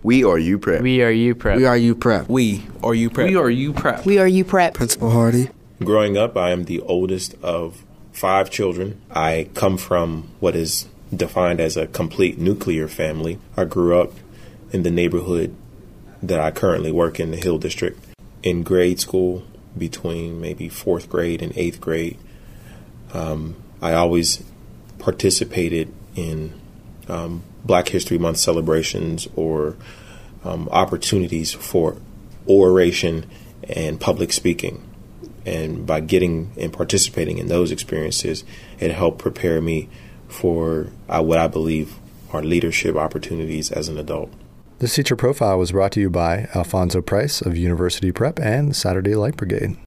We are U Prep. We are U Prep. We are U Prep. We are U Prep. We are U Prep. We are U Prep. Principal Hardy. Growing up, I am the oldest of 5 children. I come from what is defined as a complete nuclear family. I grew up in the neighborhood that I currently work in, the Hill District. In grade school, between maybe 4th grade and 8th grade, I always participated in Black History Month celebrations or opportunities for oration and public speaking. And by getting and participating in those experiences, it helped prepare me for what I believe are leadership opportunities as an adult. This teacher profile was brought to you by Alfonso Price of University Prep and Saturday Light Brigade.